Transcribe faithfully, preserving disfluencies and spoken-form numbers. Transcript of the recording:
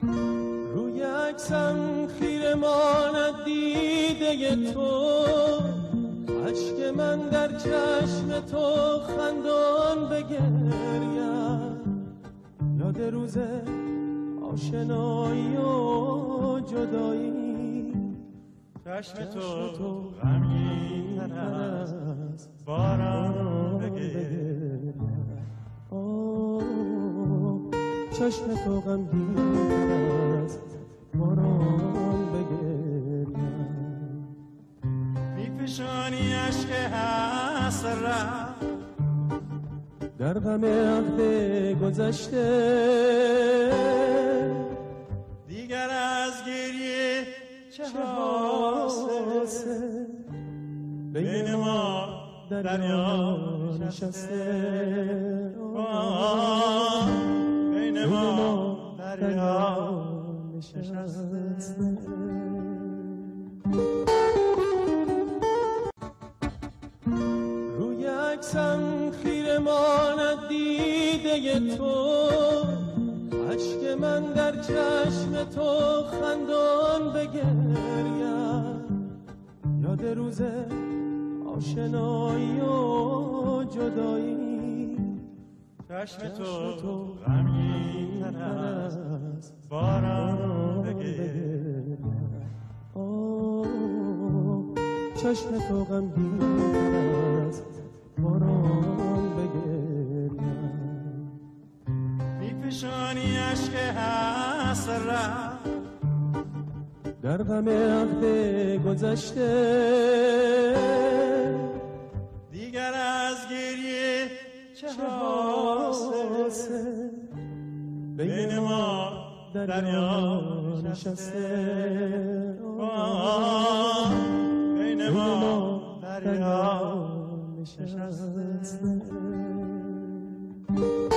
روی عکسم خیره ماند دیده تو، اشک من در چشم تو خندان بگریم. یاد روز آشنایی و جدایی، چشم تو غمگین تر از باران بگریم. چشم تو غمگین تر از باران بگریم. میفشانی عشق حسرت در غم عهد گذشته، دیگر از گریه چه حاصل؟ بین ما دریا نشسته، بین ما دریا نشسته. روی عکسم خیره ماند دیده تو، اشک من در چشم تو خندان بگریم. یاد روز آشنایی و جدایی، چشم تو غمگین تر از باران بگریم. چشم تو غمگین تر از باران بگریم. میفشانی عشق حسرت در غم عهد گذشته، دیگر از گریه چه حاصل؟ بین ما دریا نشسته، بین ما دریا نشسته.